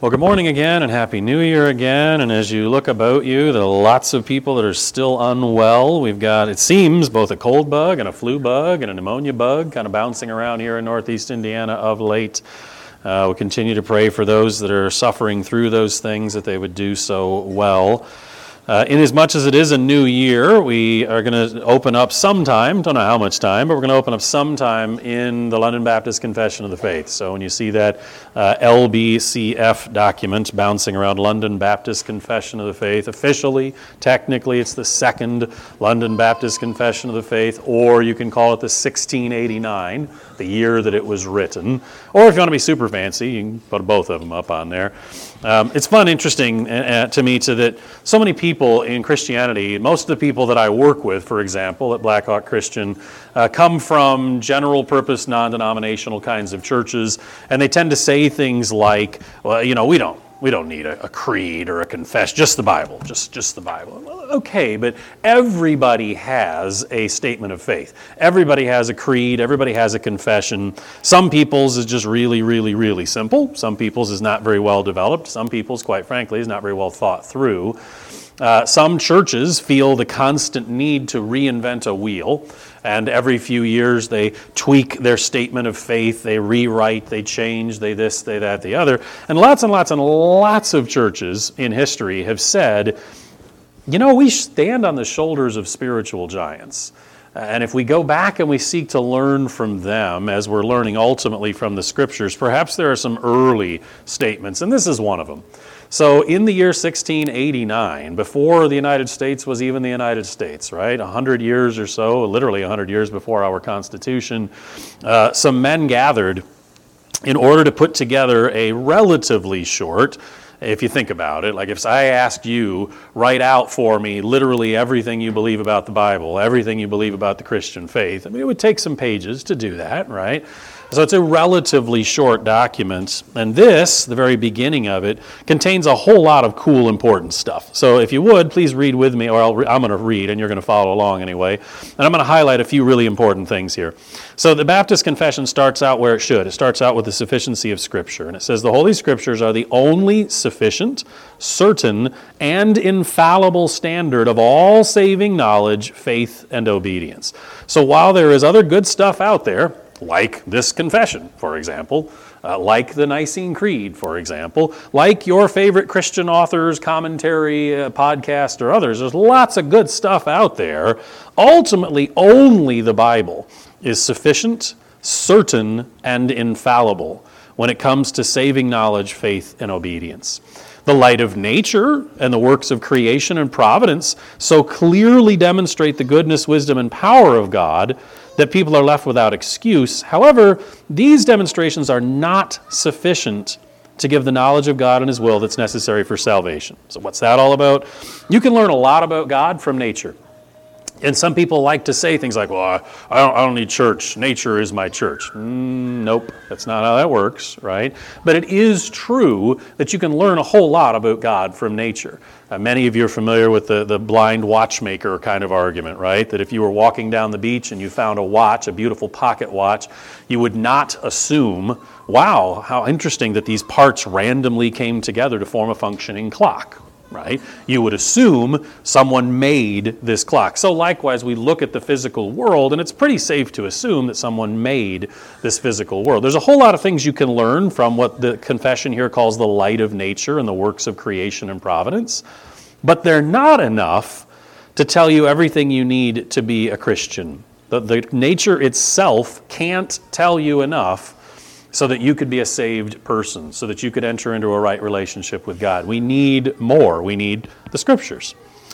Well, good morning again and Happy New Year again. And as you look about you, there are lots of people that are still unwell. We've got, it seems, both a cold bug and a flu bug and a pneumonia bug kind of bouncing around here in Northeast Indiana of late. We'll continue to pray for those that are suffering through those things, that they would do so well. Inasmuch as it is a new year, we are going to open up sometime, don't know how much time, but we're going to open up sometime in the London Baptist Confession of the Faith. So when you see that LBCF document bouncing around, London Baptist Confession of the Faith, officially, technically, it's the second London Baptist Confession of the Faith, or you can call it the 1689, the year that it was written. Or if you want to be super fancy, you can put both of them up on there. It's fun, interesting to me that so many people in Christianity, most of the people that I work with, for example, at Blackhawk Christian, come from general purpose, non-denominational kinds of churches, and they tend to say things like, well, you know, we don't need a creed or a confession, just the Bible, just the Bible. Well, okay, but everybody has a statement of faith. Everybody has a creed, everybody has a confession. Some people's is just really, really, really simple. Some people's is not very well developed. Some people's, quite frankly, is not very well thought through. Some churches feel the constant need to reinvent a wheel, and every few years they tweak their statement of faith, they rewrite, they change, they this, they that, the other. And lots of churches in history have said, you know, we stand on the shoulders of spiritual giants. And if we go back and we seek to learn from them, as we're learning ultimately from the Scriptures, perhaps there are some early statements, and this is one of them. So in the year 1689, before the United States was even the United States, right, 100 years or so, literally 100 years before our Constitution, some men gathered in order to put together a relatively short, if you think about it, like if I asked you, write out for me literally everything you believe about the Bible, everything you believe about the Christian faith, I mean, it would take some pages to do that, right? So it's a relatively short document, and this, the very beginning of it, contains a whole lot of cool, important stuff. So if you would, please read with me, or I'm going to read, and you're going to follow along anyway, and I'm going to highlight a few really important things here. So the Baptist Confession starts out where it should. It starts out with the sufficiency of Scripture, and it says, the Holy Scriptures are the only sufficient, certain, and infallible standard of all saving knowledge, faith, and obedience. So while there is other good stuff out there, like this confession, for example, like the Nicene Creed, for example, like your favorite Christian author's commentary, podcast, or others. There's lots of good stuff out there. Ultimately, only the Bible is sufficient, certain, and infallible when it comes to saving knowledge, faith, and obedience. The light of nature and the works of creation and providence so clearly demonstrate the goodness, wisdom, and power of God that people are left without excuse. However, these demonstrations are not sufficient to give the knowledge of God and His will that's necessary for salvation. So what's that all about? You can learn a lot about God from nature. And some people like to say things like, well, I don't need church. Nature is my church. Nope, that's not how that works, right? But it is true that you can learn a whole lot about God from nature. Many of you are familiar with the blind watchmaker kind of argument, right? That if you were walking down the beach and you found a watch, a beautiful pocket watch, you would not assume, wow, how interesting that these parts randomly came together to form a functioning clock. Right? You would assume someone made this clock. So likewise, we look at the physical world, and it's pretty safe to assume that someone made this physical world. There's a whole lot of things you can learn from what the confession here calls the light of nature and the works of creation and providence, but they're not enough to tell you everything you need to be a Christian. The nature itself can't tell you enough so that you could be a saved person, so that you could enter into a right relationship with God. We need more. We need the Scriptures.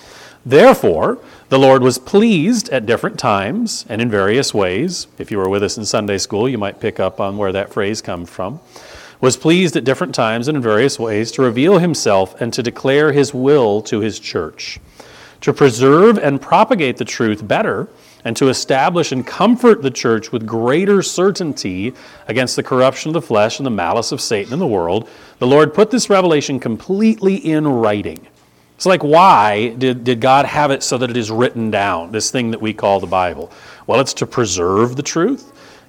Therefore, the Lord was pleased at different times and in various ways. If you were with us in Sunday school, you might pick up on where that phrase comes from. Was pleased at different times and in various ways to reveal Himself and to declare His will to His church, to preserve and propagate the truth better, and to establish and comfort the church with greater certainty against the corruption of the flesh and the malice of Satan in the world. The Lord put this revelation completely in writing. It's like, why did God have it so that it is written down, this thing that we call the Bible? Well, it's to preserve the truth.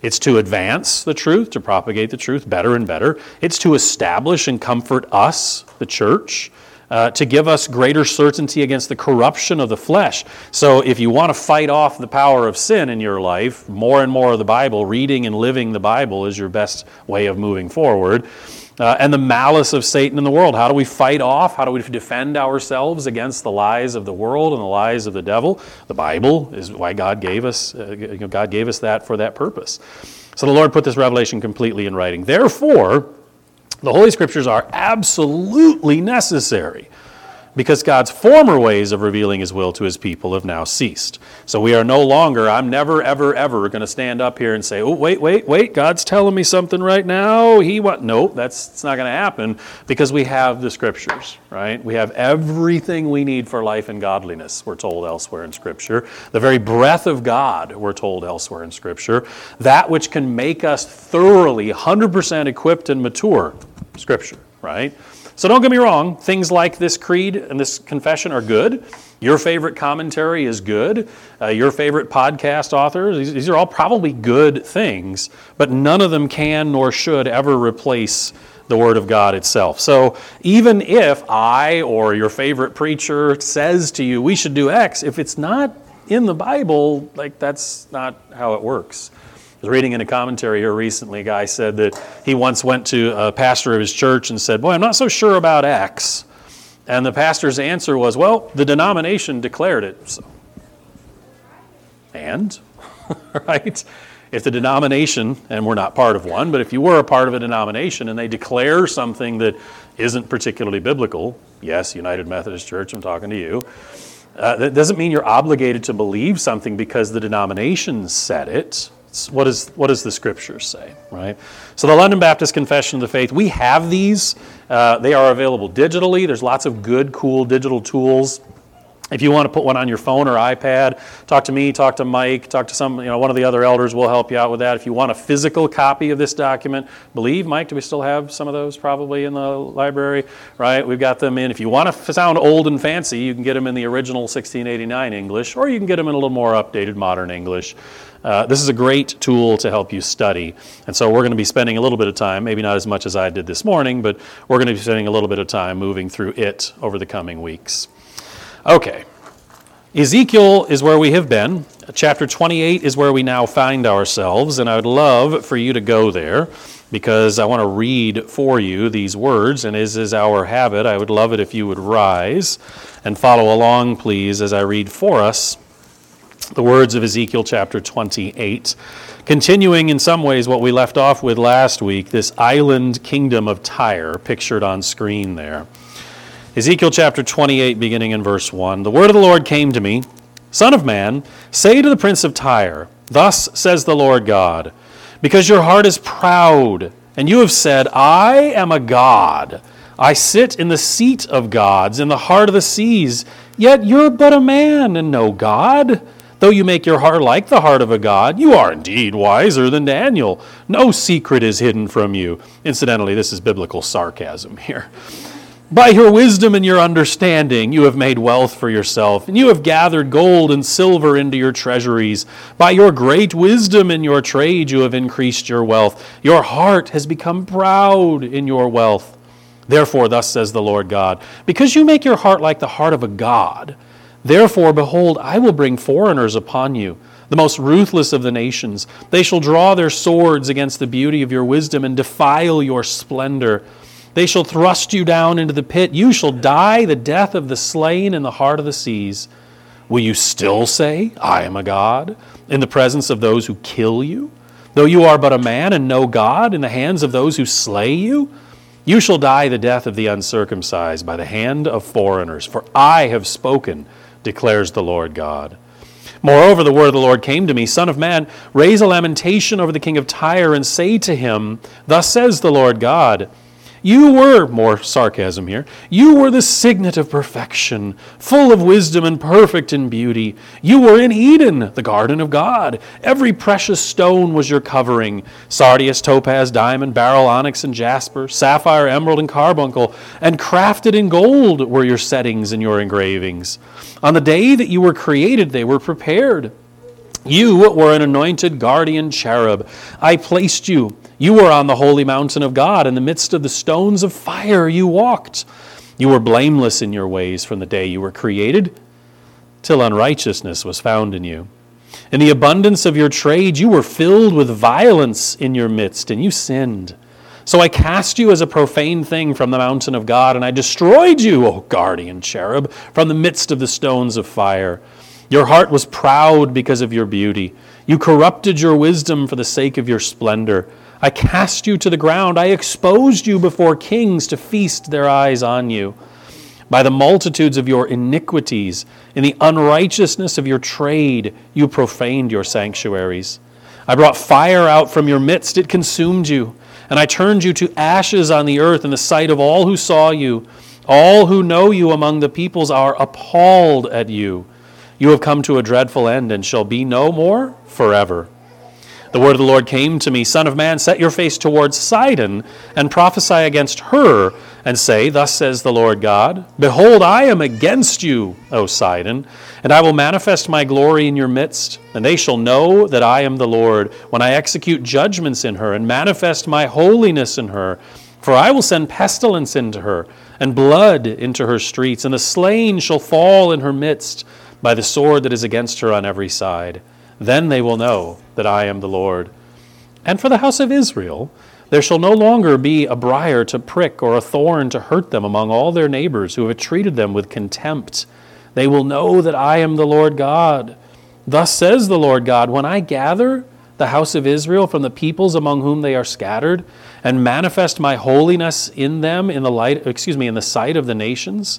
It's to advance the truth, to propagate the truth better and better. It's to establish and comfort us, the church, to give us greater certainty against the corruption of the flesh. So if you want to fight off the power of sin in your life, more and more of the Bible, reading and living the Bible is your best way of moving forward. And the malice of Satan in the world. How do we fight off? How do we defend ourselves against the lies of the world and the lies of the devil? The Bible is why God gave us. God gave us that for that purpose. So the Lord put this revelation completely in writing. Therefore, the Holy Scriptures are absolutely necessary, because God's former ways of revealing His will to His people have now ceased. So we are no longer, I'm never, ever, ever going to stand up here and say, oh, wait, God's telling me something right now. Nope, it's not going to happen, because we have the Scriptures, right? We have everything we need for life and godliness, we're told elsewhere in Scripture. The very breath of God, we're told elsewhere in Scripture. That which can make us thoroughly, 100% equipped and mature, Scripture, right? So don't get me wrong, things like this creed and this confession are good. Your favorite commentary is good. Your favorite podcast author, these are all probably good things, but none of them can nor should ever replace the Word of God itself. So even if I or your favorite preacher says to you, we should do X, if it's not in the Bible, that's not how it works. I was reading in a commentary here recently, a guy said that he once went to a pastor of his church and said, boy, I'm not so sure about X. And the pastor's answer was, well, the denomination declared it. So, and, right? If the denomination, and we're not part of one, but if you were a part of a denomination and they declare something that isn't particularly biblical, yes, United Methodist Church, I'm talking to you, that doesn't mean you're obligated to believe something because the denomination said it. What does the Scriptures say, right? So the London Baptist Confession of the Faith, we have these. They are available digitally. There's lots of good, cool digital tools. If you want to put one on your phone or iPad, talk to me, talk to Mike, talk to one of the other elders. We'll help you out with that. If you want a physical copy of this document, Mike, do we still have some of those probably in the library? Right, we've got them in. If you want to sound old and fancy, you can get them in the original 1689 English, or you can get them in a little more updated modern English. This is a great tool to help you study. And so we're going to be spending a little bit of time, maybe not as much as I did this morning, but we're going to be spending a little bit of time moving through it over the coming weeks. Okay. Ezekiel is where we have been. Chapter 28 is where we now find ourselves, and I would love for you to go there because I want to read for you these words, and as is our habit, I would love it if you would rise and follow along, please, as I read for us the words of Ezekiel chapter 28, continuing in some ways what we left off with last week, this island kingdom of Tyre pictured on screen there. Ezekiel chapter 28, beginning in verse 1. The word of the Lord came to me, Son of man, say to the prince of Tyre, thus says the Lord God, because your heart is proud, and you have said, I am a god. I sit in the seat of gods, in the heart of the seas, yet you're but a man and no God. Though you make your heart like the heart of a god, you are indeed wiser than Daniel. No secret is hidden from you. Incidentally, this is biblical sarcasm here. By your wisdom and your understanding, you have made wealth for yourself, and you have gathered gold and silver into your treasuries. By your great wisdom in your trade, you have increased your wealth. Your heart has become proud in your wealth. Therefore, thus says the Lord God, because you make your heart like the heart of a god, therefore, behold, I will bring foreigners upon you, the most ruthless of the nations. They shall draw their swords against the beauty of your wisdom and defile your splendor. They shall thrust you down into the pit. You shall die the death of the slain in the heart of the seas. Will you still say, I am a god, in the presence of those who kill you? Though you are but a man and no God, in the hands of those who slay you? You shall die the death of the uncircumcised by the hand of foreigners, for I have spoken, declares the Lord God. Moreover, the word of the Lord came to me, Son of man, raise a lamentation over the king of Tyre and say to him, thus says the Lord God, you were, more sarcasm here, you were the signet of perfection, full of wisdom and perfect in beauty. You were in Eden, the garden of God. Every precious stone was your covering, sardius, topaz, diamond, beryl, onyx, and jasper, sapphire, emerald, and carbuncle, and crafted in gold were your settings and your engravings. On the day that you were created, they were prepared. You were an anointed guardian cherub. I placed you. You were on the holy mountain of God. In the midst of the stones of fire you walked. You were blameless in your ways from the day you were created, till unrighteousness was found in you. In the abundance of your trade you were filled with violence in your midst, and you sinned. So I cast you as a profane thing from the mountain of God, and I destroyed you, O guardian cherub, from the midst of the stones of fire. Your heart was proud because of your beauty. You corrupted your wisdom for the sake of your splendor. I cast you to the ground. I exposed you before kings to feast their eyes on you. By the multitudes of your iniquities, in the unrighteousness of your trade, you profaned your sanctuaries. I brought fire out from your midst. It consumed you. And I turned you to ashes on the earth in the sight of all who saw you. All who know you among the peoples are appalled at you. You have come to a dreadful end and shall be no more forever. The word of the Lord came to me, Son of man, set your face towards Sidon and prophesy against her and say, Thus says the Lord God, Behold, I am against you, O Sidon, and I will manifest my glory in your midst, and they shall know that I am the Lord when I execute judgments in her and manifest my holiness in her. For I will send pestilence into her and blood into her streets, and the slain shall fall in her midst by the sword that is against her on every side. Then they will know that I am the Lord. And for the house of Israel, there shall no longer be a briar to prick or a thorn to hurt them among all their neighbors who have treated them with contempt. They will know that I am the Lord God. Thus says the Lord God, when I gather the house of Israel from the peoples among whom they are scattered, and manifest my holiness in them in the sight of the nations,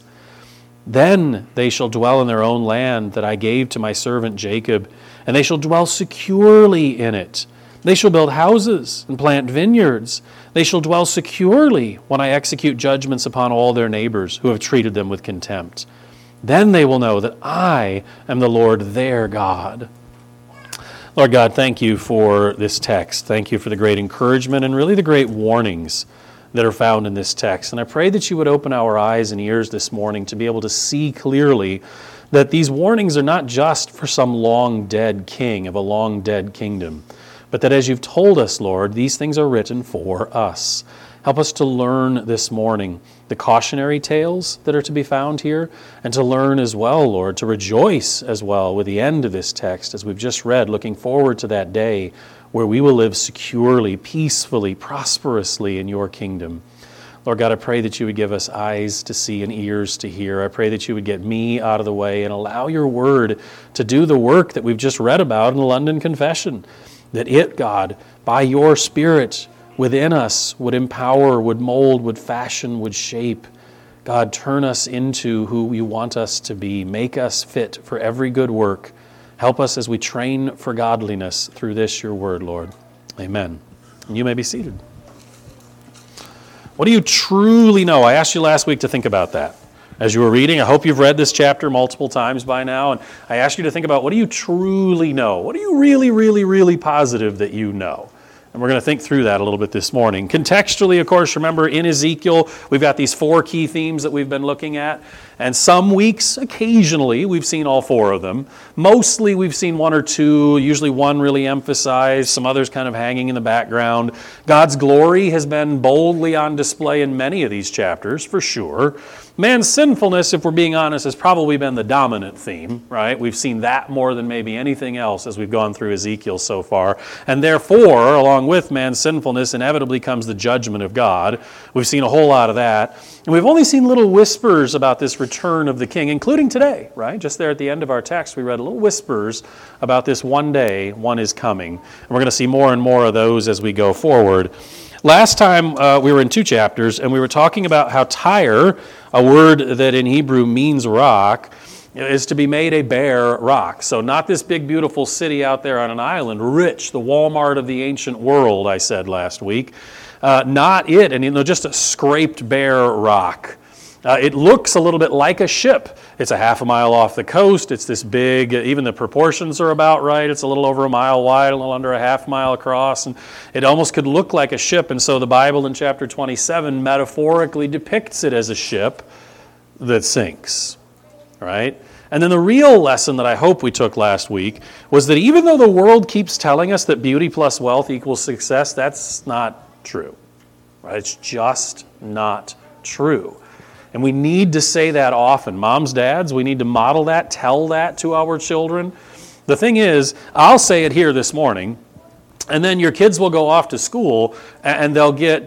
then they shall dwell in their own land that I gave to my servant Jacob, and they shall dwell securely in it. They shall build houses and plant vineyards. They shall dwell securely when I execute judgments upon all their neighbors who have treated them with contempt. Then they will know that I am the Lord their God. Lord God, thank you for this text. Thank you for the great encouragement and really the great warnings that are found in this text. And I pray that you would open our eyes and ears this morning to be able to see clearly that these warnings are not just for some long-dead king of a long-dead kingdom, but that as you've told us, Lord, these things are written for us. Help us to learn this morning the cautionary tales that are to be found here, and to learn as well, Lord, to rejoice as well with the end of this text, as we've just read, looking forward to that day where we will live securely, peacefully, prosperously in your kingdom. Lord God, I pray that you would give us eyes to see and ears to hear. I pray that you would get me out of the way and allow your word to do the work that we've just read about in the London Confession. That it, God, by your Spirit within us, would empower, would mold, would fashion, would shape. God, turn us into who you want us to be. Make us fit for every good work. Help us as we train for godliness through this, your word, Lord. Amen. And you may be seated. What do you truly know? I asked you last week to think about that. As you were reading, I hope you've read this chapter multiple times by now, and I asked you to think about, what do you truly know? What are you really, really, really positive that you know? And we're going to think through that a little bit this morning. Contextually, of course, remember in Ezekiel, we've got these 4 key themes that we've been looking at. And some weeks, occasionally, we've seen all 4 of them. Mostly we've seen 1 or 2, usually 1 really emphasized, some others kind of hanging in the background. God's glory has been boldly on display in many of these chapters, for sure. Man's sinfulness, if we're being honest, has probably been the dominant theme, right? We've seen that more than maybe anything else as we've gone through Ezekiel so far. And therefore, along with man's sinfulness, inevitably comes the judgment of God. We've seen a whole lot of that. And we've only seen little whispers about this return of the king, including today, right? Just there at the end of our text, we read little whispers about this one day, one is coming. And we're going to see more and more of those as we go forward. Last time we were in 2 chapters, and we were talking about how Tyre, a word that in Hebrew means rock, is to be made a bare rock. So not this big, beautiful city out there on an island, rich, the Walmart of the ancient world, I said last week. Not it, and just a scraped bare rock. It looks a little bit like a ship. It's a half a mile off the coast. It's this big, even the proportions are about right. It's a little over a mile wide, a little under a half mile across, and it almost could look like a ship. And so the Bible in chapter 27 metaphorically depicts it as a ship that sinks, right? And then the real lesson that I hope we took last week was that even though the world keeps telling us that beauty plus wealth equals success, that's not true. Right? It's just not true. And we need to say that often. Moms, dads, we need to model that, tell that to our children. The thing is, I'll say it here this morning, and then your kids will go off to school and they'll get,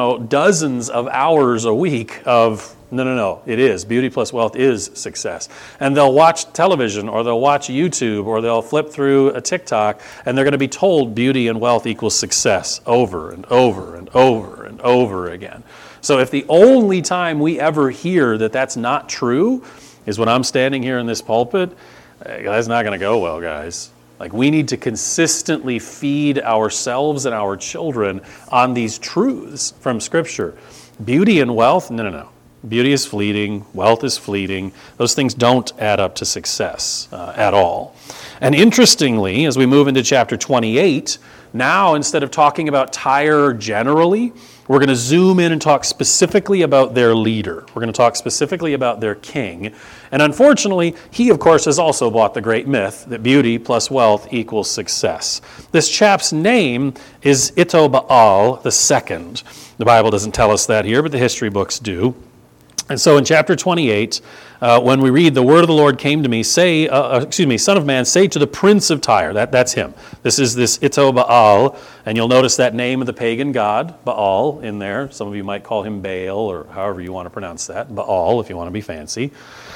dozens of hours a week of, no, it is. Beauty plus wealth is success. And they'll watch television or they'll watch YouTube or they'll flip through a TikTok and they're going to be told beauty and wealth equals success over and over and over and over again. So if the only time we ever hear that that's not true is when I'm standing here in this pulpit, that's not going to go well, guys. Like, we need to consistently feed ourselves and our children on these truths from Scripture. Beauty and wealth, no. Beauty is fleeting, wealth is fleeting. Those things don't add up to success at all. And interestingly, as we move into chapter 28, now instead of talking about Tyre generally, we're going to zoom in and talk specifically about their leader. We're going to talk specifically about their king. And unfortunately, he, of course, has also bought the great myth that beauty plus wealth equals success. This chap's name is Itobaal II. The Bible doesn't tell us that here, but the history books do. And so in chapter 28, when we read, the word of the Lord came to me, son of man, say to the prince of Tyre, that's him. This is this Itobaal, and you'll notice that name of the pagan god, Baal, in there. Some of you might call him Baal, or however you want to pronounce that, Baal, if you want to be fancy.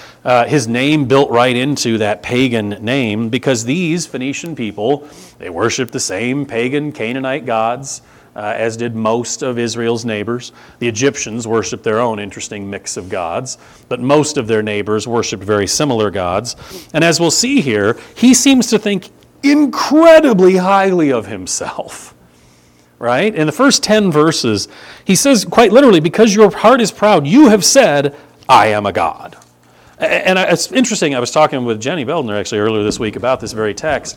His name built right into that pagan name because these Phoenician people, they worshiped the same pagan Canaanite gods, as did most of Israel's neighbors. The Egyptians worshiped their own interesting mix of gods, but most of their neighbors worshiped very similar gods. And as we'll see here, he seems to think incredibly highly of himself. Right? In the first 10 verses, he says quite literally, because your heart is proud, you have said, I am a god. And it's interesting, I was talking with Jenny Beldner actually earlier this week about this very text,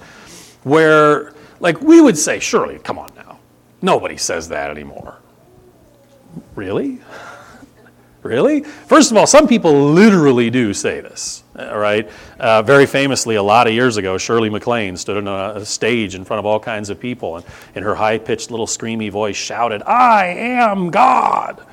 where we would say, surely, come on now. Nobody says that anymore. Really? Really? First of all, some people literally do say this, right? Very famously, a lot of years ago, Shirley MacLaine stood on a stage in front of all kinds of people and in her high-pitched little screamy voice shouted, I am God.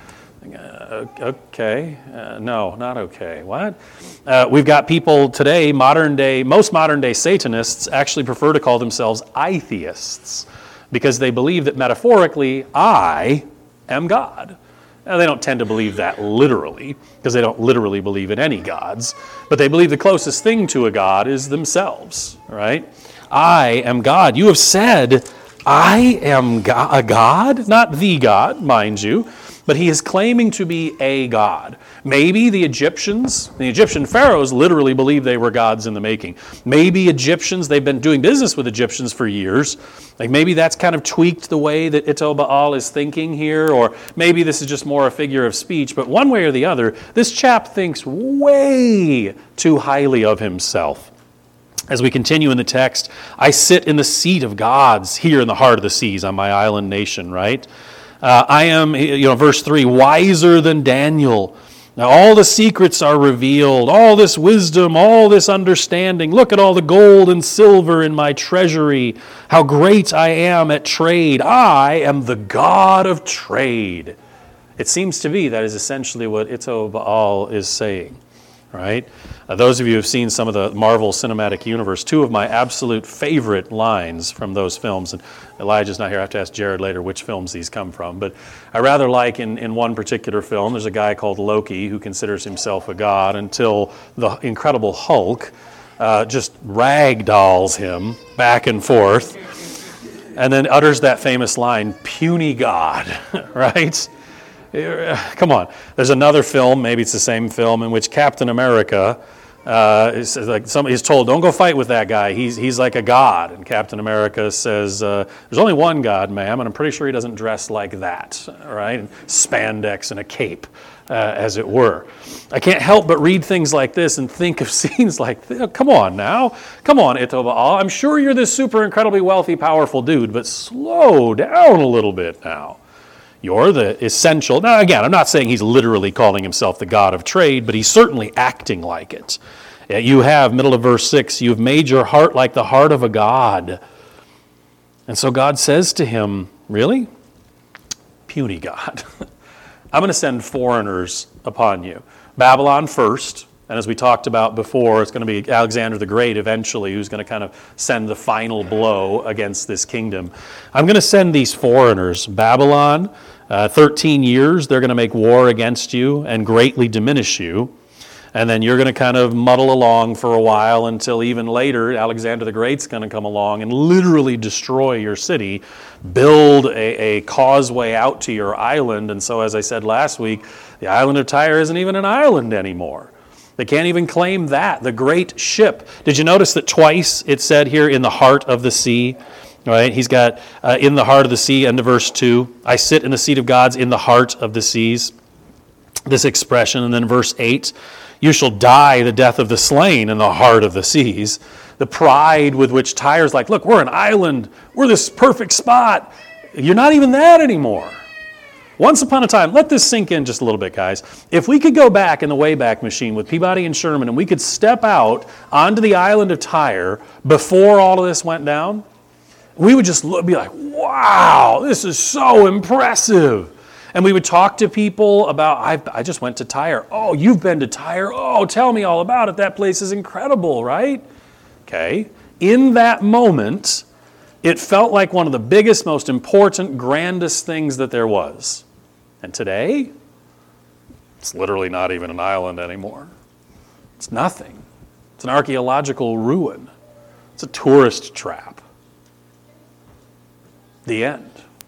Okay. No, not okay. What? We've got people today, most modern day Satanists actually prefer to call themselves atheists, because they believe that metaphorically, I am God. Now, they don't tend to believe that literally, because they don't literally believe in any gods, but they believe the closest thing to a god is themselves, right? I am God. You have said, I am a god? Not the God, mind you, but he is claiming to be a god. Maybe the Egyptian pharaohs literally believed they were gods in the making. Maybe they've been doing business with Egyptians for years. Maybe that's kind of tweaked the way that Itobaal is thinking here, or maybe this is just more a figure of speech. But one way or the other, this chap thinks way too highly of himself. As we continue in the text, I sit in the seat of gods here in the heart of the seas on my island nation, right? I am, verse 3, wiser than Daniel. Now all the secrets are revealed, all this wisdom, all this understanding. Look at all the gold and silver in my treasury, how great I am at trade. I am the God of trade. It seems to be that is essentially what Itobaal is saying. Right? Those of you who have seen some of the Marvel Cinematic Universe, two of my absolute favorite lines from those films, and Elijah's not here, I have to ask Jared later which films these come from, but I rather like in one particular film, there's a guy called Loki who considers himself a god until the Incredible Hulk just ragdolls him back and forth, and then utters that famous line, puny god, right? Come on. There's another film, maybe it's the same film, in which Captain America he's told, don't go fight with that guy. He's like a god. And Captain America says, there's only one god, ma'am, and I'm pretty sure he doesn't dress like that, right? And spandex and a cape, as it were. I can't help but read things like this and think of scenes like this. Come on now. Come on, Itobaal. I'm sure you're this super incredibly wealthy, powerful dude, but slow down a little bit now. You're the essential. Now, again, I'm not saying he's literally calling himself the god of trade, but he's certainly acting like it. Yeah, you have, middle of verse 6, you've made your heart like the heart of a god. And so God says to him, really? Puny God. I'm going to send foreigners upon you. Babylon first, and as we talked about before, it's going to be Alexander the Great eventually who's going to kind of send the final blow against this kingdom. I'm going to send these foreigners. Babylon, 13 years, they're going to make war against you and greatly diminish you. And then you're going to kind of muddle along for a while until even later Alexander the Great's going to come along and literally destroy your city, build a causeway out to your island. And so, as I said last week, the island of Tyre isn't even an island anymore. They can't even claim that. The great ship. Did you notice that twice it said here, in the heart of the sea? Right? He's got in the heart of the sea, end of verse 2. I sit in the seat of gods in the heart of the seas. This expression. And then verse 8. You shall die the death of the slain in the heart of the seas. The pride with which Tyre's like, look, we're an island. We're this perfect spot. You're not even that anymore. Once upon a time, let this sink in just a little bit, guys. If we could go back in the Wayback Machine with Peabody and Sherman and we could step out onto the island of Tyre before all of this went down, we would just be like, wow, this is so impressive. And we would talk to people about, I just went to Tyre. Oh, you've been to Tyre? Oh, tell me all about it. That place is incredible, right? Okay. In that moment, it felt like one of the biggest, most important, grandest things that there was. And today, it's literally not even an island anymore. It's nothing. It's an archaeological ruin. It's a tourist trap. The end.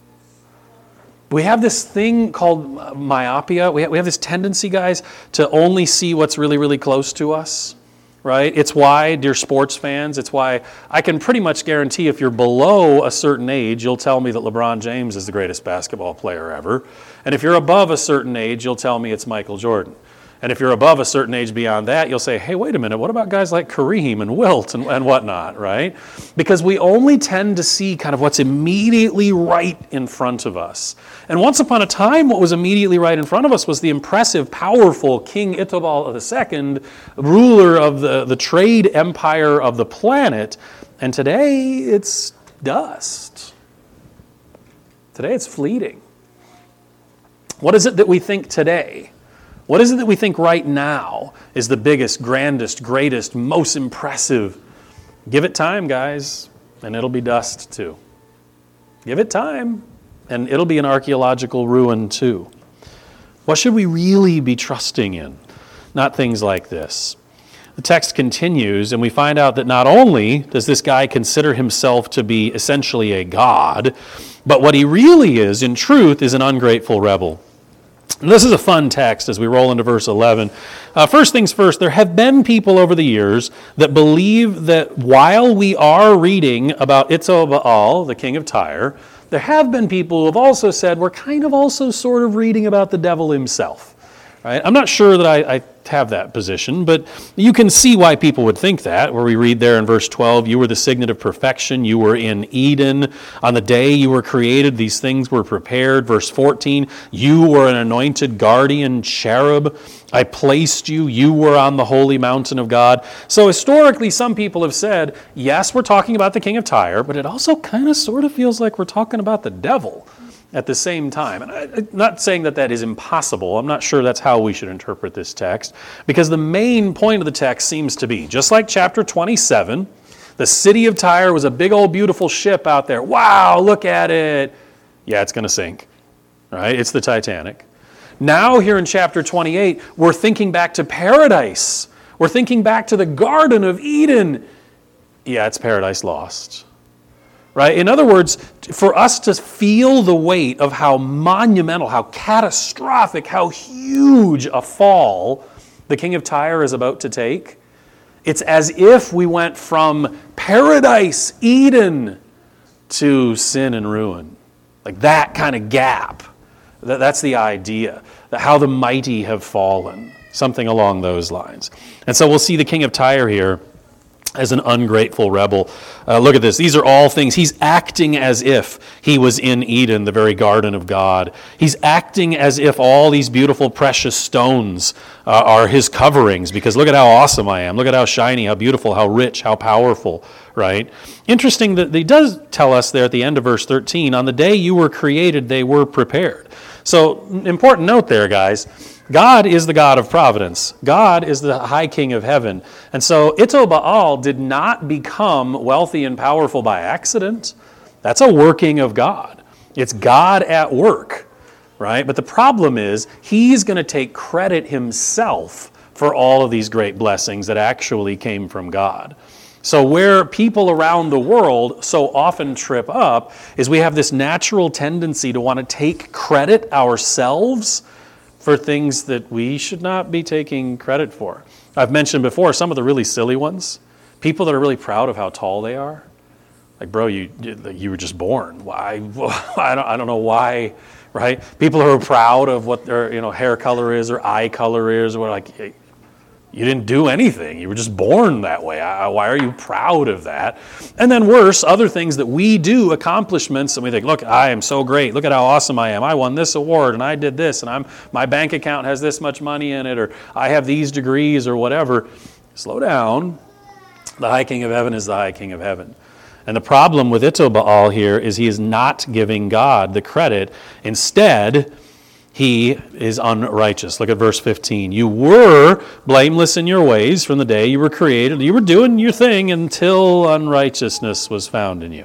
We have this thing called myopia. We have this tendency, guys, to only see what's really, really close to us, right? It's why, dear sports fans, it's why I can pretty much guarantee if you're below a certain age, you'll tell me that LeBron James is the greatest basketball player ever. And if you're above a certain age, you'll tell me it's Michael Jordan. And if you're above a certain age beyond that, you'll say, hey, wait a minute, what about guys like Kareem and Wilt and whatnot, right? Because we only tend to see kind of what's immediately right in front of us. And once upon a time, what was immediately right in front of us was the impressive, powerful King Itobal II, ruler of the trade empire of the planet. And today, it's dust. Today, it's fleeting. What is it that we think today? What is it that we think right now is the biggest, grandest, greatest, most impressive? Give it time, guys, and it'll be dust too. Give it time, and it'll be an archaeological ruin too. What should we really be trusting in? Not things like this. The text continues, and we find out that not only does this guy consider himself to be essentially a god, but what he really is, in truth, is an ungrateful rebel. And this is a fun text as we roll into verse 11. First things first, there have been people over the years that believe that while we are reading about Itobal, the king of Tyre, there have been people who have also said we're kind of also sort of reading about the devil himself. Right? I'm not sure that I have that position, but you can see why people would think that, where we read there in verse 12, you were the signet of perfection, you were in Eden. On the day you were created, these things were prepared. Verse 14, you were an anointed guardian cherub. I placed you, you were on the holy mountain of God. So historically, some people have said, yes, we're talking about the king of Tyre, but it also kind of sort of feels like we're talking about the devil at the same time. And I'm not saying that is impossible. I'm not sure that's how we should interpret this text, because the main point of the text seems to be, just like chapter 27, the city of Tyre was a big old beautiful ship out there. Wow, look at it. Yeah, it's going to sink, right? It's the Titanic. Now here in chapter 28, we're thinking back to paradise. We're thinking back to the Garden of Eden. Yeah, it's paradise lost. Right? In other words, for us to feel the weight of how monumental, how catastrophic, how huge a fall the king of Tyre is about to take, it's as if we went from paradise, Eden, to sin and ruin. Like that kind of gap. That's the idea. How the mighty have fallen. Something along those lines. And so we'll see the king of Tyre here as an ungrateful rebel. Look at this. These are all things. He's acting as if he was in Eden, the very garden of God. He's acting as if all these beautiful, precious stones are his coverings, because look at how awesome I am. Look at how shiny, how beautiful, how rich, how powerful, right? Interesting that he does tell us there at the end of verse 13, on the day you were created, they were prepared. So, important note there, guys. God is the God of providence. God is the high king of heaven. And so Itto-Baal did not become wealthy and powerful by accident. That's a working of God. It's God at work, right? But the problem is he's going to take credit himself for all of these great blessings that actually came from God. So where people around the world so often trip up is we have this natural tendency to want to take credit ourselves for things that we should not be taking credit for. I've mentioned before some of the really silly ones. People that are really proud of how tall they are. Like, bro, you were just born. Why? I don't know why, right? People who are proud of what their hair color is or eye color is, or like, hey, you didn't do anything. You were just born that way. Why are you proud of that? And then worse, other things that we do, accomplishments, and we think, look, I am so great. Look at how awesome I am. I won this award, and I did this, and my bank account has this much money in it, or I have these degrees, or whatever. Slow down. The high king of heaven is the high king of heaven. And the problem with Itto-Baal here is he is not giving God the credit. Instead, he is unrighteous. Look at verse 15. You were blameless in your ways from the day you were created. You were doing your thing until unrighteousness was found in you.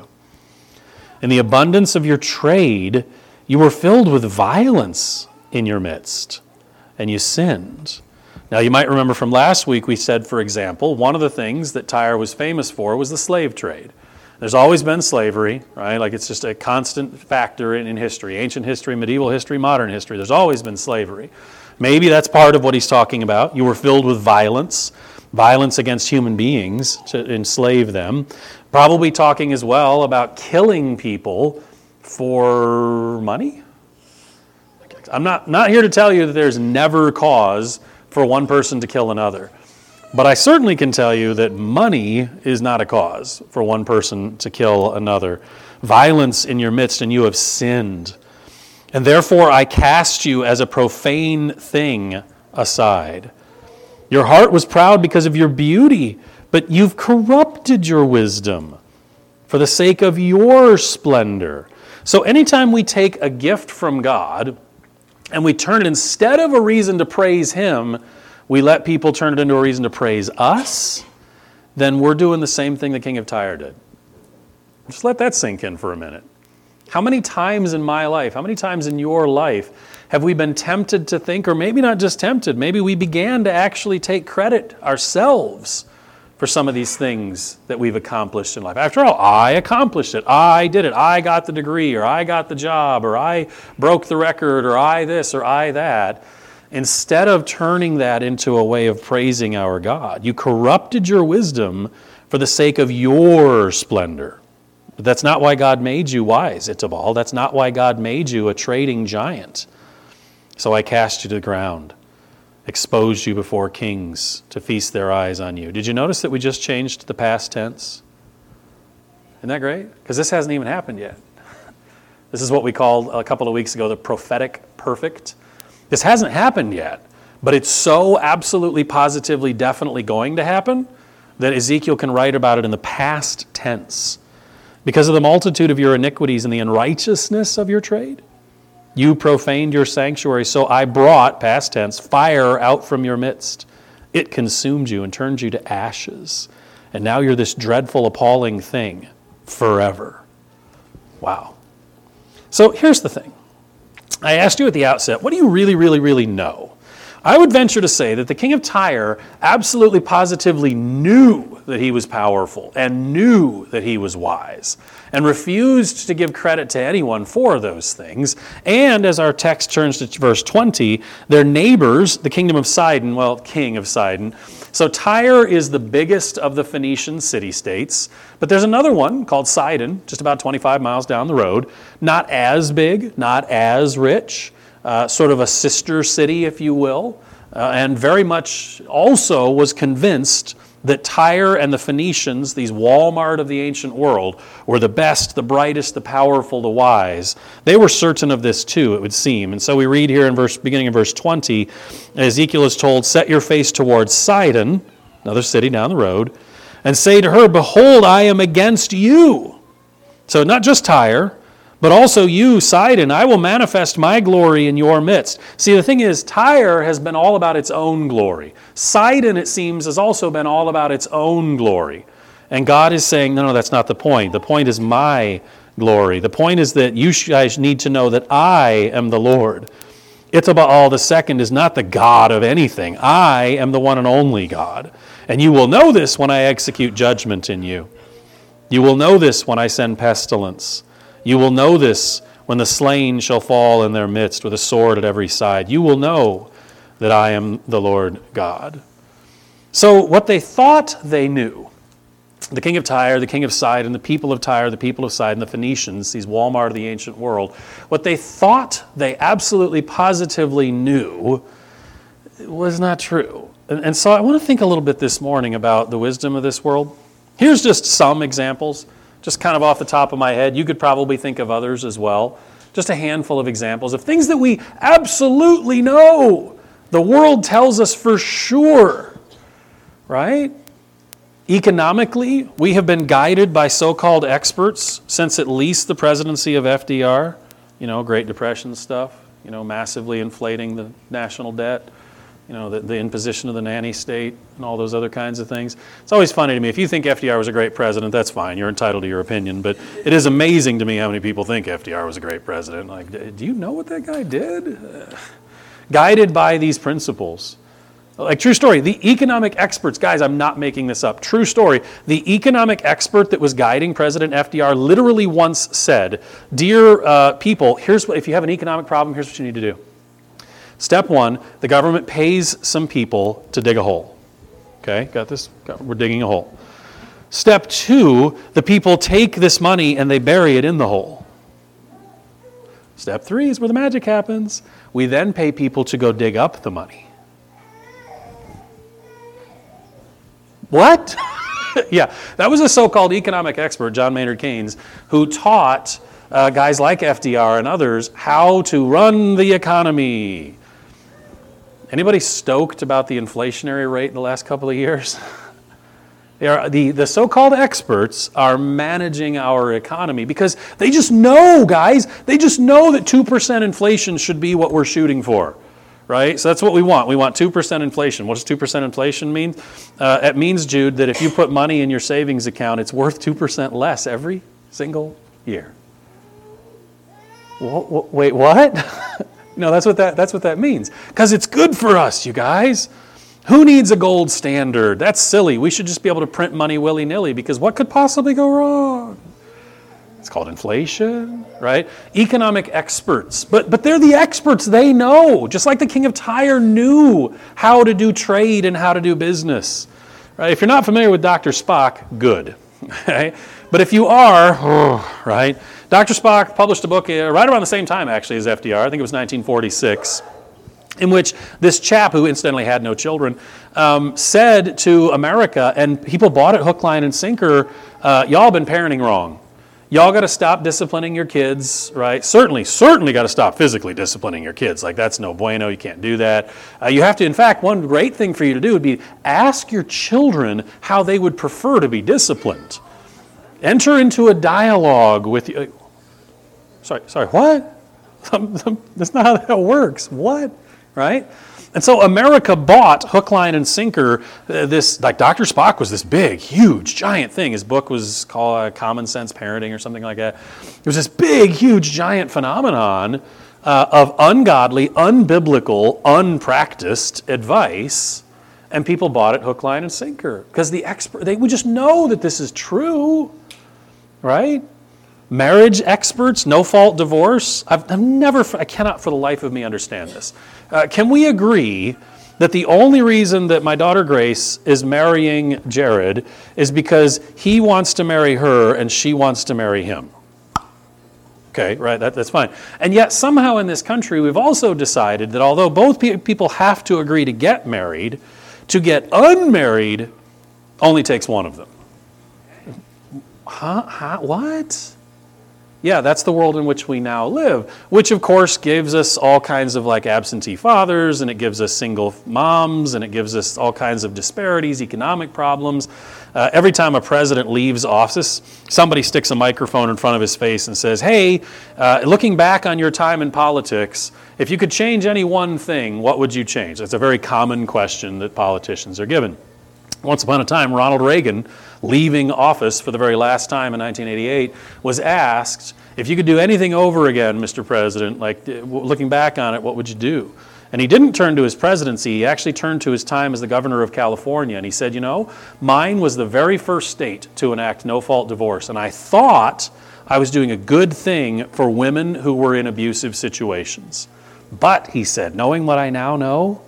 In the abundance of your trade, you were filled with violence in your midst, and you sinned. Now, you might remember from last week we said, for example, one of the things that Tyre was famous for was the slave trade. There's always been slavery, right? Like, it's just a constant factor in history, ancient history, medieval history, modern history. There's always been slavery. Maybe that's part of what he's talking about. You were filled with violence against human beings to enslave them. Probably talking as well about killing people for money. I'm not here to tell you that there's never cause for one person to kill another. But I certainly can tell you that money is not a cause for one person to kill another. Violence in your midst, and you have sinned. And therefore I cast you as a profane thing aside. Your heart was proud because of your beauty, but you've corrupted your wisdom for the sake of your splendor. So anytime we take a gift from God and we turn it, instead of a reason to praise him, we let people turn it into a reason to praise us, then we're doing the same thing the king of Tyre did. Just let that sink in for a minute. How many times in my life, how many times in your life have we been tempted to think, or maybe not just tempted, maybe we began to actually take credit ourselves for some of these things that we've accomplished in life? After all, I accomplished it. I did it. I got the degree, or I got the job, or I broke the record, or I this, or I that. Instead of turning that into a way of praising our God, you corrupted your wisdom for the sake of your splendor. But that's not why God made you wise, Itto-Baal. That's not why God made you a trading giant. So I cast you to the ground, exposed you before kings to feast their eyes on you. Did you notice that we just changed to the past tense? Isn't that great? Because this hasn't even happened yet. This is what we called a couple of weeks ago the prophetic perfect. This hasn't happened yet, but it's so absolutely, positively, definitely going to happen that Ezekiel can write about it in the past tense. Because of the multitude of your iniquities and the unrighteousness of your trade, you profaned your sanctuary, so I brought, past tense, fire out from your midst. It consumed you and turned you to ashes. And now you're this dreadful, appalling thing forever. Wow. So here's the thing. I asked you at the outset, what do you really, really, really know? I would venture to say that the king of Tyre absolutely positively knew that he was powerful and knew that he was wise and refused to give credit to anyone for those things. And as our text turns to verse 20, their neighbors, the kingdom of Sidon, well, king of Sidon. So Tyre is the biggest of the Phoenician city-states, but there's another one called Sidon, just about 25 miles down the road. Not as big, not as rich. Sort of a sister city, if you will, and very much also was convinced that Tyre and the Phoenicians, these Walmart of the ancient world, were the best, the brightest, the powerful, the wise. They were certain of this too, it would seem. And so we read here in beginning of verse 20, Ezekiel is told, "Set your face towards Sidon," another city down the road, "and say to her, Behold, I am against you." So not just Tyre, but also you, Sidon, I will manifest my glory in your midst. See, the thing is, Tyre has been all about its own glory. Sidon, it seems, has also been all about its own glory. And God is saying, no, that's not the point. The point is my glory. The point is that you guys need to know that I am the Lord. Ithaba'al II is not the God of anything. I am the one and only God. And you will know this when I execute judgment in you. You will know this when I send pestilence. You will know this when the slain shall fall in their midst with a sword at every side. You will know that I am the Lord God. So what they thought they knew, the king of Tyre, the king of Sidon, the people of Tyre, the people of Sidon, the Phoenicians, these Walmart of the ancient world, what they thought they absolutely positively knew was not true. And so I want to think a little bit this morning about the wisdom of this world. Here's just some examples. Just kind of off the top of my head. You could probably think of others as well. Just a handful of examples of things that we absolutely know. The world tells us for sure, right? Economically, we have been guided by so-called experts since at least the presidency of FDR. Great Depression stuff, massively inflating the national debt. The imposition of the nanny state and all those other kinds of things. It's always funny to me. If you think FDR was a great president, that's fine. You're entitled to your opinion. But it is amazing to me how many people think FDR was a great president. Like, do you know what that guy did? Guided by these principles. Like, true story, the economic experts, guys, I'm not making this up. True story, the economic expert that was guiding President FDR literally once said, "Dear people, if you have an economic problem, here's what you need to do. Step one, the government pays some people to dig a hole." Okay, got this? We're digging a hole. Step two, the people take this money and they bury it in the hole. Step three is where the magic happens. We then pay people to go dig up the money. What? Yeah, that was a so-called economic expert, John Maynard Keynes, who taught guys like FDR and others how to run the economy. Anybody stoked about the inflationary rate in the last couple of years? The so-called experts are managing our economy because they just know, guys, they just know that 2% inflation should be what we're shooting for, right? So that's what we want. We want 2% inflation. What does 2% inflation mean? It means, Jude, that if you put money in your savings account, it's worth 2% less every single year. Wait, what? No, that's what that means. Because it's good for us, you guys. Who needs a gold standard? That's silly. We should just be able to print money willy-nilly because what could possibly go wrong? It's called inflation, right? Economic experts. But they're the experts. They know. Just like the king of Tyre knew how to do trade and how to do business. Right? If you're not familiar with Dr. Spock, good. Okay? But if you are, right? Dr. Spock published a book right around the same time, actually, as FDR. I think it was 1946, in which this chap, who incidentally had no children, said to America, and people bought it hook, line, and sinker, y'all been parenting wrong. Y'all got to stop disciplining your kids, right? Certainly got to stop physically disciplining your kids. Like, that's no bueno. You can't do that. You have to, in fact, one great thing for you to do would be ask your children how they would prefer to be disciplined. Enter into a dialogue with you. Sorry, what? That's not how that works. What? Right? And so America bought hook, line, and sinker. This, like Dr. Spock was this big, huge, giant thing. His book was called Common Sense Parenting or something like that. It was this big, huge, giant phenomenon of ungodly, unbiblical, unpracticed advice. And people bought it hook, line, and sinker. Because they would just know that this is true. Right? Marriage experts, no-fault divorce. I cannot for the life of me understand this. Can we agree that the only reason that my daughter Grace is marrying Jared is because he wants to marry her and she wants to marry him? Okay, right, that's fine. And yet somehow in this country we've also decided that although both people have to agree to get married, to get unmarried, Only takes one of them. Huh? What? Yeah, that's the world in which we now live, which of course gives us all kinds of like absentee fathers, and it gives us single moms, and it gives us all kinds of disparities, economic problems. Every time a president leaves office, somebody sticks a microphone in front of his face and says, hey, looking back on your time in politics, if you could change any one thing, what would you change? That's a very common question that politicians are given. Once upon a time, Ronald Reagan, leaving office for the very last time in 1988, was asked, if you could do anything over again, Mr. President, like looking back on it, what would you do? And he didn't turn to his presidency, he actually turned to his time as the governor of California, and he said, mine was the very first state to enact no-fault divorce, and I thought I was doing a good thing for women who were in abusive situations. But, he said, knowing what I now know,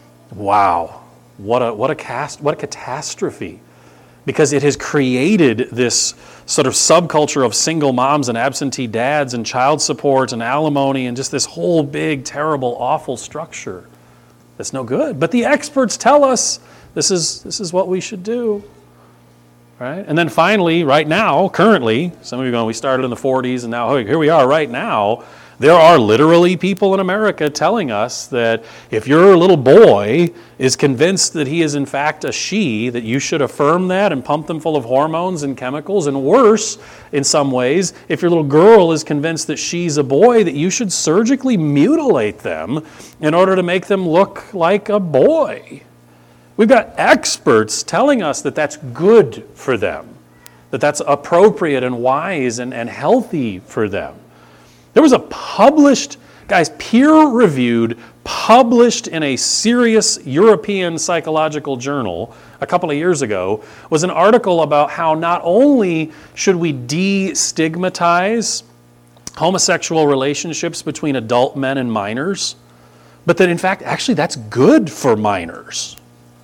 wow. What a catastrophe, because it has created this sort of subculture of single moms and absentee dads and child support and alimony and just this whole big, terrible, awful structure that's no good. But the experts tell us this is what we should do, right? And then finally, right now, currently, some of you are going, we started in the 40s and now here we are right now. There are literally people in America telling us that if your little boy is convinced that he is in fact a she, that you should affirm that and pump them full of hormones and chemicals, and worse, in some ways, if your little girl is convinced that she's a boy, that you should surgically mutilate them in order to make them look like a boy. We've got experts telling us that that's good for them, that that's appropriate and wise and healthy for them. There was a published, guys, peer-reviewed, published in a serious European psychological journal a couple of years ago, was an article about how not only should we destigmatize homosexual relationships between adult men and minors, but that in fact, actually that's good for minors.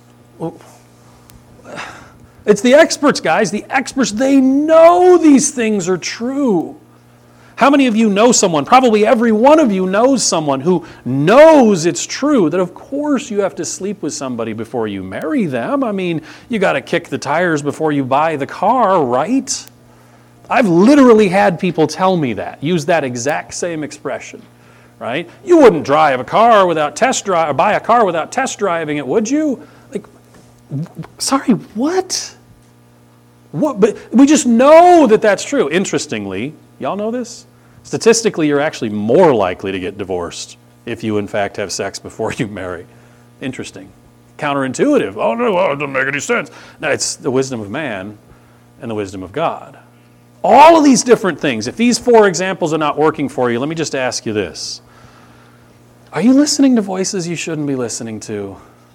It's the experts, guys. The experts, they know these things are true. How many of you know someone, probably every one of you knows someone who knows it's true that of course you have to sleep with somebody before you marry them. I mean, you got to kick the tires before you buy the car, right? I've literally had people tell me that, use that exact same expression, right? You wouldn't drive a car without or buy a car without test driving it, would you? Like, sorry, what? What? But we just know that that's true. Interestingly, y'all know this? Statistically, you're actually more likely to get divorced if you, in fact, have sex before you marry. Interesting. Counterintuitive. Oh, no, well, it doesn't make any sense. No, it's the wisdom of man and the wisdom of God. All of these different things. If these 4 examples are not working for you, let me just ask you this. Are you listening to voices you shouldn't be listening to?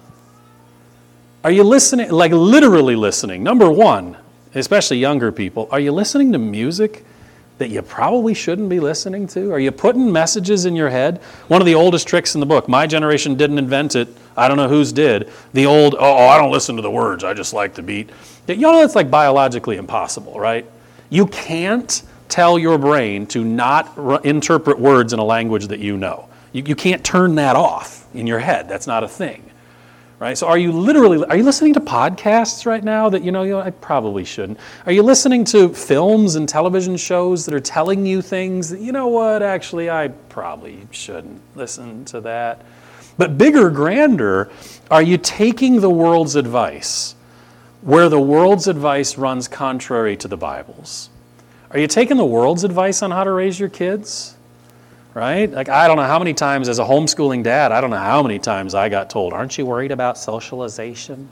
Are you listening, like literally listening? Number 1, especially younger people, are you listening to music that you probably shouldn't be listening to? Are you putting messages in your head? One of the oldest tricks in the book, my generation didn't invent it, I don't know whose did, the old, I don't listen to the words, I just like the beat. You know that's like biologically impossible, right? You can't tell your brain to not interpret words in a language that you know. You can't turn that off in your head, that's not a thing. Right? So are you listening to podcasts right now that, I probably shouldn't? Are you listening to films and television shows that are telling you things that, actually, I probably shouldn't listen to that? But bigger, grander, are you taking the world's advice where the world's advice runs contrary to the Bible's? Are you taking the world's advice on how to raise your kids? Right? Like, I don't know how many times as a homeschooling dad, I don't know how many times I got told, aren't you worried about socialization?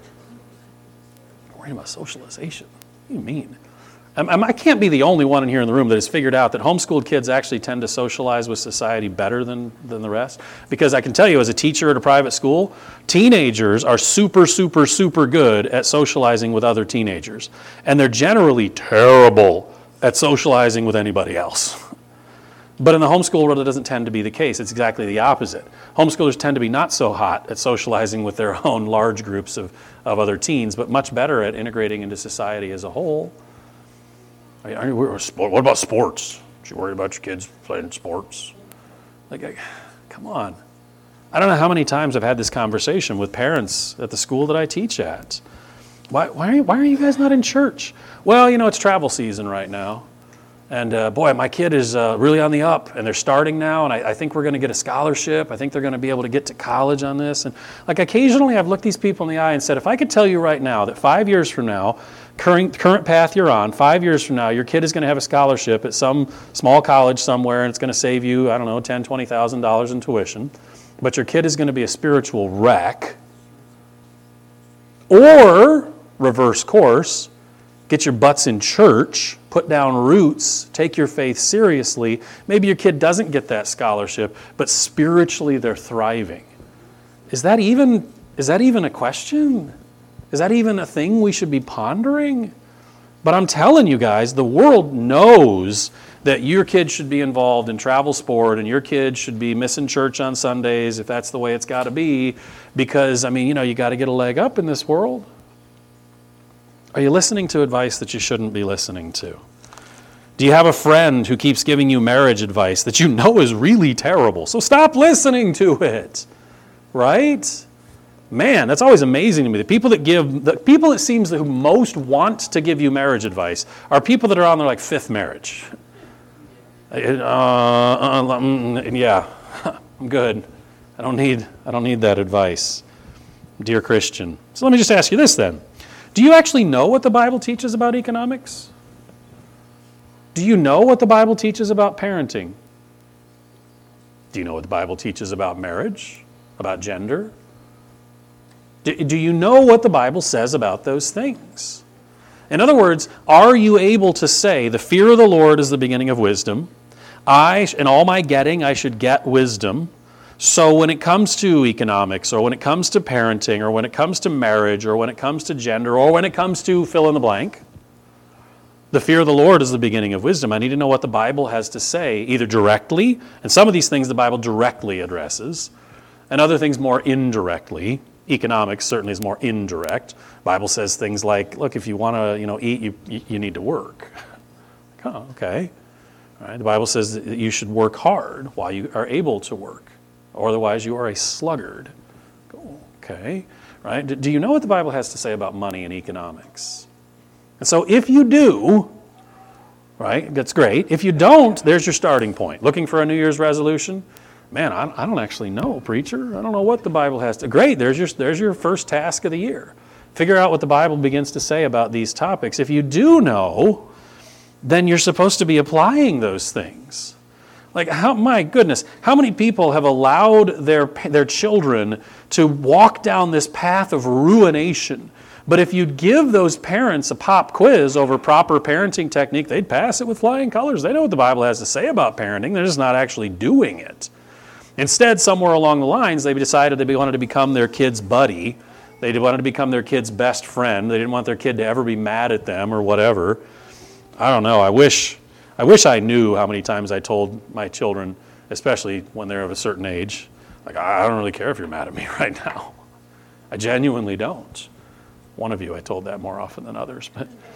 Worried about socialization? What do you mean? I can't be the only one in here in the room that has figured out that homeschooled kids actually tend to socialize with society better than the rest. Because I can tell you, as a teacher at a private school, teenagers are super, super, super good at socializing with other teenagers. And they're generally terrible at socializing with anybody else. But in the homeschool world, it doesn't tend to be the case. It's exactly the opposite. Homeschoolers tend to be not so hot at socializing with their own large groups of other teens, but much better at integrating into society as a whole. What about sports? Are you worried about your kids playing sports? Come on. I don't know how many times I've had this conversation with parents at the school that I teach at. Why are you guys not in church? Well, it's travel season right now. And boy, my kid is really on the up, and they're starting now, and I think we're going to get a scholarship. I think they're going to be able to get to college on this. And occasionally I've looked these people in the eye and said, if I could tell you right now that 5 years from now, current path you're on, 5 years from now, your kid is going to have a scholarship at some small college somewhere, and it's going to save you, I don't know, $10,000, $20,000 in tuition, but your kid is going to be a spiritual wreck. Or, reverse course, get your butts in church, put down roots, take your faith seriously. Maybe your kid doesn't get that scholarship, but spiritually they're thriving. Is that even a question? Is that even a thing we should be pondering? But I'm telling you guys, the world knows that your kid should be involved in travel sport and your kid should be missing church on Sundays if that's the way it's got to be, because, you got to get a leg up in this world. Are you listening to advice that you shouldn't be listening to? Do you have a friend who keeps giving you marriage advice that you know is really terrible? So stop listening to it, right? Man, that's always amazing to me. The people it seems who most want to give you marriage advice are people that are on their fifth marriage. Yeah, I'm good. I don't need that advice, dear Christian. So let me just ask you this then. Do you actually know what the Bible teaches about economics? Do you know what the Bible teaches about parenting? Do you know what the Bible teaches about marriage, about gender? Do you know what the Bible says about those things? In other words, are you able to say, the fear of the Lord is the beginning of wisdom. In all my getting, I should get wisdom. So when it comes to economics, or when it comes to parenting, or when it comes to marriage, or when it comes to gender, or when it comes to fill in the blank, the fear of the Lord is the beginning of wisdom. I need to know what the Bible has to say, either directly, and some of these things the Bible directly addresses, and other things more indirectly. Economics certainly is more indirect. The Bible says things like, look, if you want to eat, you need to work. Oh, okay. All right. The Bible says that you should work hard while you are able to work. Or otherwise you are a sluggard. Okay, right? Do you know what the Bible has to say about money and economics? And so if you do, right, that's great. If you don't, there's your starting point. Looking for a New Year's resolution? Man, I don't actually know, preacher. I don't know what the Bible has to... Great, there's your first task of the year. Figure out what the Bible begins to say about these topics. If you do know, then you're supposed to be applying those things. My goodness, how many people have allowed their children to walk down this path of ruination? But if you'd give those parents a pop quiz over proper parenting technique, they'd pass it with flying colors. They know what the Bible has to say about parenting. They're just not actually doing it. Instead, somewhere along the lines, they decided they wanted to become their kid's buddy. They wanted to become their kid's best friend. They didn't want their kid to ever be mad at them or whatever. I don't know. I wish I knew how many times I told my children, especially when they're of a certain age, I don't really care if you're mad at me right now. I genuinely don't. One of you I told that more often than others.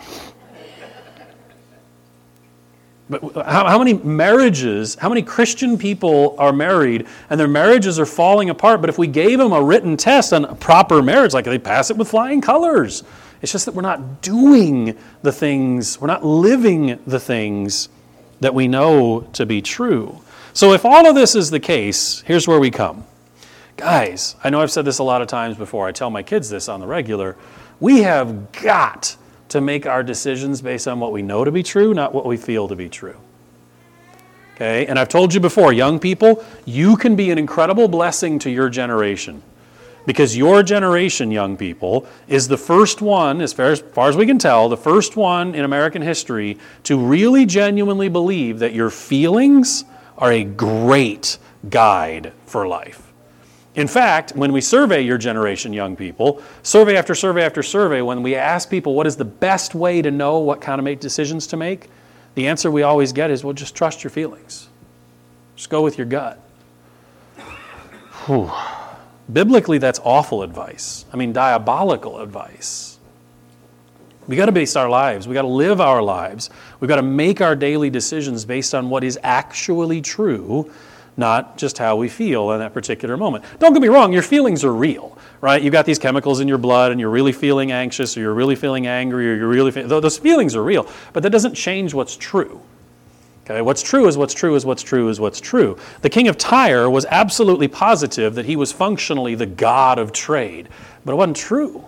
But how many marriages, how many Christian people are married and their marriages are falling apart, but if we gave them a written test on a proper marriage, they pass it with flying colors. It's just that we're not doing the things, we're not living the things that we know to be true. So if all of this is the case, here's where we come. Guys, I know I've said this a lot of times before. I tell my kids this on the regular. We have got to make our decisions based on what we know to be true, not what we feel to be true. Okay? And I've told you before, young people, you can be an incredible blessing to your generation. Because your generation, young people, is the first one, as far as we can tell, the first one in American history to really genuinely believe that your feelings are a great guide for life. In fact, when we survey your generation, young people, survey after survey after survey, when we ask people what is the best way to know what kind of decisions to make, the answer we always get is, well, just trust your feelings. Just go with your gut. Whew. Biblically, that's awful advice. Diabolical advice. We got to base our lives. We got to live our lives. We've got to make our daily decisions based on what is actually true, not just how we feel in that particular moment. Don't get me wrong, your feelings are real, right? You've got these chemicals in your blood and you're really feeling anxious or you're really feeling angry or you're really those feelings are real, but that doesn't change what's true. Okay, what's true is what's true is what's true is what's true. The king of Tyre was absolutely positive that he was functionally the god of trade, but it wasn't true.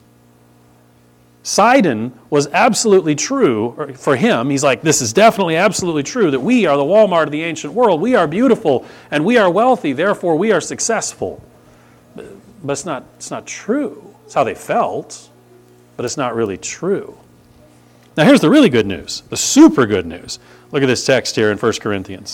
Sidon was absolutely true for him. He's like, this is definitely absolutely true that we are the Walmart of the ancient world. We are beautiful and we are wealthy, therefore we are successful. But it's not true. It's how they felt, but it's not really true. Now here's the really good news, the super good news. Look at this text here in 1 Corinthians.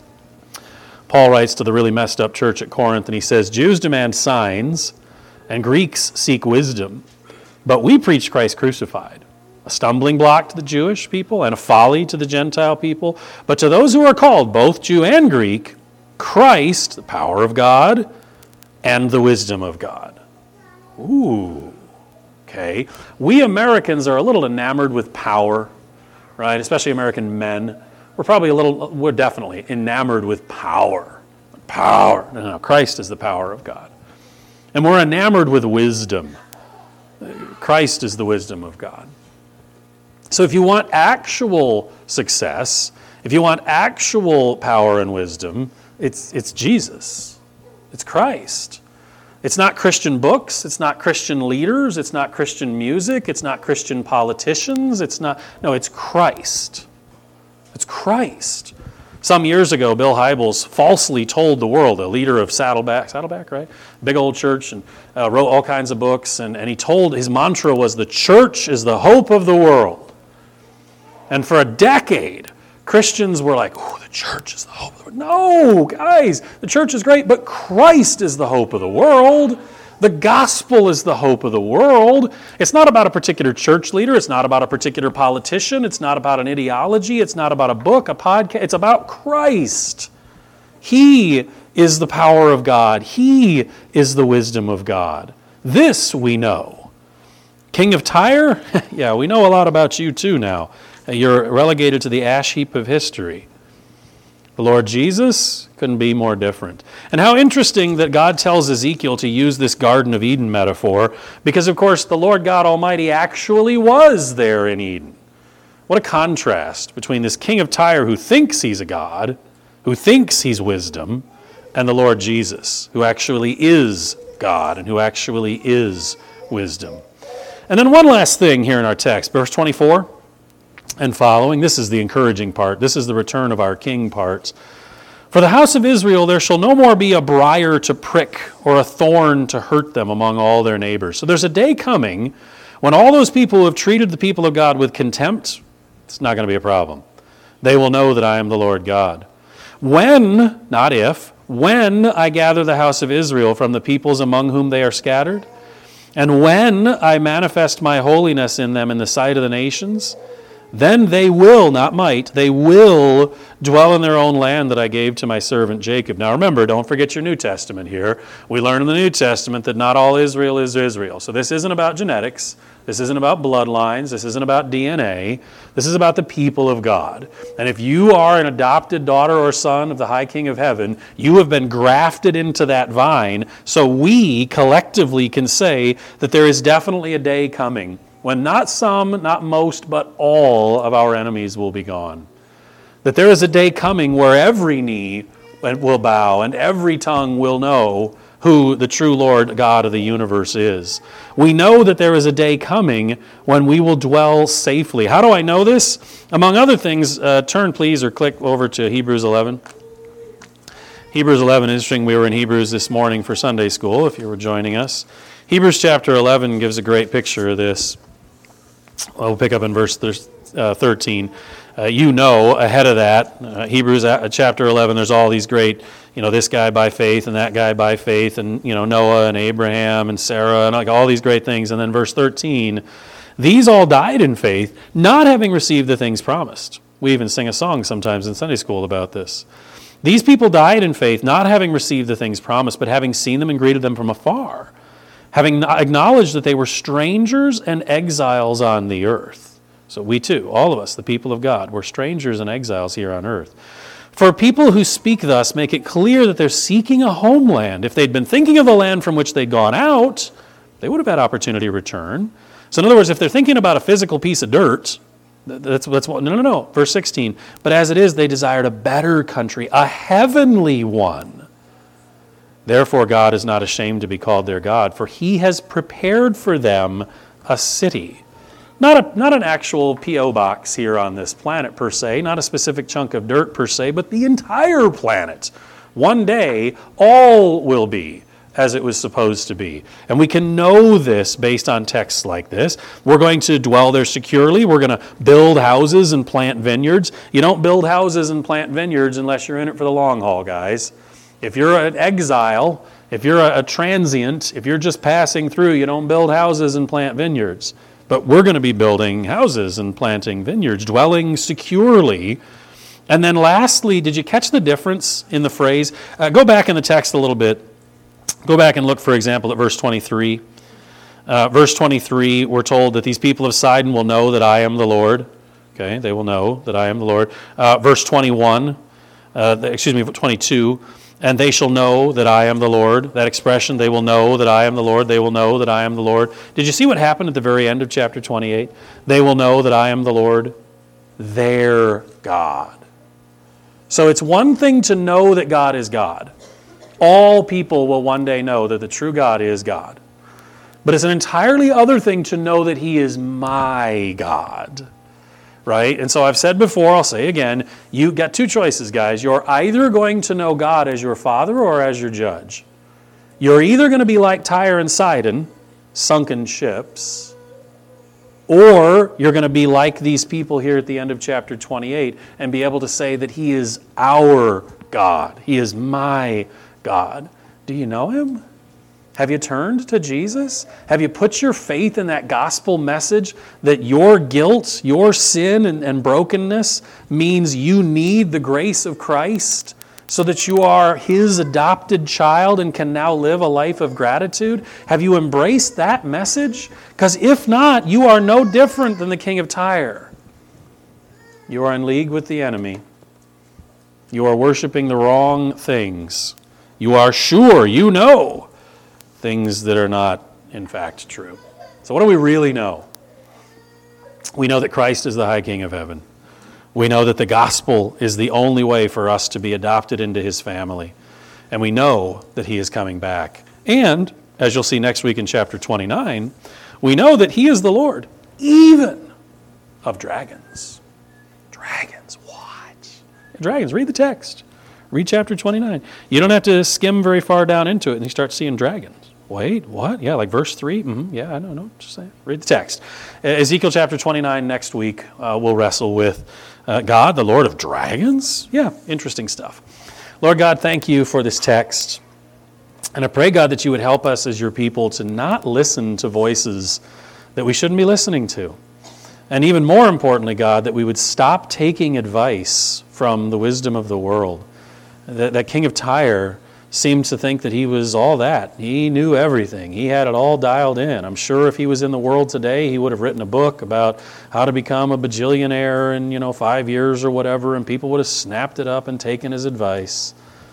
Paul writes to the really messed up church at Corinth and he says, Jews demand signs and Greeks seek wisdom. But we preach Christ crucified, a stumbling block to the Jewish people and a folly to the Gentile people. But to those who are called, both Jew and Greek, Christ, the power of God, and the wisdom of God. Ooh, okay. We Americans are a little enamored with power, right? Especially American men. We're definitely enamored with power. Power. No, Christ is the power of God. And we're enamored with wisdom. Christ is the wisdom of God. So if you want actual success, if you want actual power and wisdom, it's Jesus. It's Christ. It's not Christian books, it's not Christian leaders, it's not Christian music, it's not Christian politicians, it's Christ. It's Christ. Some years ago, Bill Hybels falsely told the world, a leader of Saddleback, right? Big old church, and wrote all kinds of books, and he told, his mantra was, the church is the hope of the world. And for a decade, Christians were like, oh, the church is the hope of the world. No, guys, the church is great, but Christ is the hope of the world. The gospel is the hope of the world. It's not about a particular church leader. It's not about a particular politician. It's not about an ideology. It's not about a book, a podcast. It's about Christ. He is the power of God. He is the wisdom of God. This we know. King of Tyre? Yeah, we know a lot about you too now. You're relegated to the ash heap of history. The Lord Jesus couldn't be more different. And how interesting that God tells Ezekiel to use this Garden of Eden metaphor, because of course the Lord God Almighty actually was there in Eden. What a contrast between this king of Tyre who thinks he's a God, who thinks he's wisdom, and the Lord Jesus, who actually is God and who actually is wisdom. And then one last thing here in our text, verse 24 and following. This is the encouraging part. This is the return of our king part. For the house of Israel there shall no more be a briar to prick or a thorn to hurt them among all their neighbors. So there's a day coming when all those people who have treated the people of God with contempt, it's not going to be a problem. They will know that I am the Lord God. When, not if, when I gather the house of Israel from the peoples among whom they are scattered, and when I manifest my holiness in them in the sight of the nations, then they will, not might, they will dwell in their own land that I gave to my servant Jacob. Now remember, don't forget your New Testament here. We learn in the New Testament that not all Israel is Israel. So this isn't about genetics. This isn't about bloodlines. This isn't about DNA. This is about the people of God. And if you are an adopted daughter or son of the High King of Heaven, you have been grafted into that vine. So we collectively can say that there is definitely a day coming when not some, not most, but all of our enemies will be gone. That there is a day coming where every knee will bow and every tongue will know who the true Lord God of the universe is. We know that there is a day coming when we will dwell safely. How do I know this? Among other things, turn please or click over to Hebrews 11. Hebrews 11, interesting, we were in Hebrews this morning for Sunday school, if you were joining us. Hebrews chapter 11 gives a great picture of this. We'll pick up in verse 13. You know, ahead of that, Hebrews chapter 11, there's all these great, this guy by faith and that guy by faith, and, Noah and Abraham and Sarah and like all these great things. And then verse 13, these all died in faith, not having received the things promised. We even sing a song sometimes in Sunday school about this. These people died in faith, not having received the things promised, but having seen them and greeted them from afar, having acknowledged that they were strangers and exiles on the earth. So we too, all of us, the people of God, we're strangers and exiles here on earth. For people who speak thus make it clear that they're seeking a homeland. If they'd been thinking of the land from which they'd gone out, they would have had opportunity to return. So in other words, if they're thinking about a physical piece of dirt, that's what, no. Verse 16. But as it is, they desired a better country, a heavenly one. Therefore, God is not ashamed to be called their God, for he has prepared for them a city. Not an actual P.O. box here on this planet per se, not a specific chunk of dirt per se, but the entire planet. One day, all will be as it was supposed to be. And we can know this based on texts like this. We're going to dwell there securely. We're going to build houses and plant vineyards. You don't build houses and plant vineyards unless you're in it for the long haul, guys. If you're an exile, if you're a transient, if you're just passing through, you don't build houses and plant vineyards. But we're going to be building houses and planting vineyards, dwelling securely. And then lastly, did you catch the difference in the phrase? Go back in the text a little bit. Go back and look, for example, at verse 23. Verse 23, we're told that these people of Sidon will know that I am the Lord. Okay, they will know that I am the Lord. Verse 22, and they shall know that I am the Lord. That expression, they will know that I am the Lord. They will know that I am the Lord. Did you see what happened at the very end of chapter 28? They will know that I am the Lord, their God. So it's one thing to know that God is God. All people will one day know that the true God is God. But it's an entirely other thing to know that he is my God. Right? And so I've said before, I'll say again, you got two choices, guys. You're either going to know God as your father or as your judge. You're either going to be like Tyre and Sidon, sunken ships, or you're going to be like these people here at the end of chapter 28 and be able to say that he is our God. He is my God. Do you know him? Have you turned to Jesus? Have you put your faith in that gospel message that your guilt, your sin and brokenness means you need the grace of Christ so that you are his adopted child and can now live a life of gratitude? Have you embraced that message? Because if not, you are no different than the king of Tyre. You are in league with the enemy. You are worshiping the wrong things. You are sure, you know, things that are not, in fact, true. So what do we really know? We know that Christ is the high King of heaven. We know that the gospel is the only way for us to be adopted into his family. And we know that he is coming back. And, as you'll see next week in chapter 29, we know that he is the Lord, even of dragons. Dragons, what? Dragons, read the text. Read chapter 29. You don't have to skim very far down into it and you start seeing dragons. Wait, what? Yeah, like verse 3? Yeah, I don't know. Just saying. Read the text. Ezekiel chapter 29 next week, we'll wrestle with God, the Lord of dragons. Yeah, interesting stuff. Lord God, thank you for this text. And I pray, God, that you would help us as your people to not listen to voices that we shouldn't be listening to. And even more importantly, God, that we would stop taking advice from the wisdom of the world. That king of Tyre seemed to think that he was all that. He knew everything. He had it all dialed in. I'm sure if he was in the world today, he would have written a book about how to become a bajillionaire in, 5 years or whatever, and people would have snapped it up and taken his advice.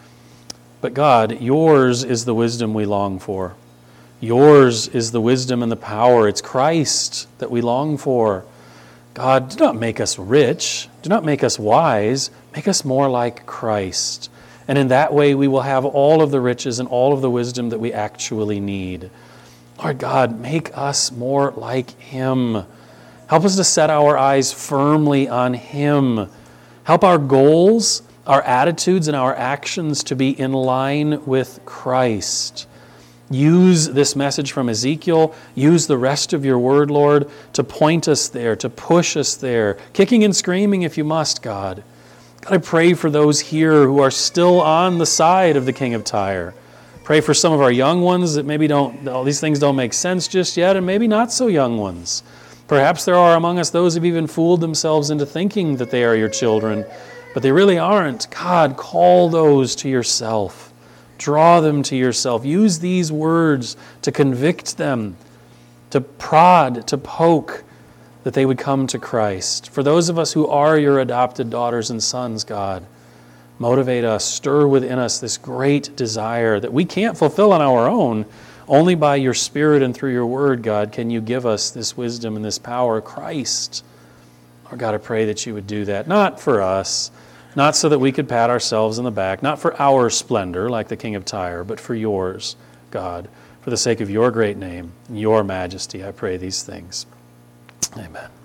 But God, yours is the wisdom we long for. Yours is the wisdom and the power. It's Christ that we long for. God, do not make us rich. Do not make us wise. Make us more like Christ. And in that way, we will have all of the riches and all of the wisdom that we actually need. Lord God, make us more like him. Help us to set our eyes firmly on him. Help our goals, our attitudes, and our actions to be in line with Christ. Use this message from Ezekiel. Use the rest of your word, Lord, to point us there, to push us there, kicking and screaming if you must, God. God, I pray for those here who are still on the side of the king of Tyre. Pray for some of our young ones that maybe all these things don't make sense just yet, and maybe not so young ones. Perhaps there are among us those who've even fooled themselves into thinking that they are your children, but they really aren't. God, call those to yourself. Draw them to yourself. Use these words to convict them, to prod, to poke, that they would come to Christ. For those of us who are your adopted daughters and sons, God, Motivate us, stir within us this great desire that we can't fulfill on our own. Only by your Spirit and through your word, God, can you give us this wisdom and this power. Christ, Lord God, I pray that you would do that, not for us, not so that we could pat ourselves in the back, not for our splendor like the king of Tyre, but for yours, God, for the sake of your great name and your majesty. I pray these things. Amen.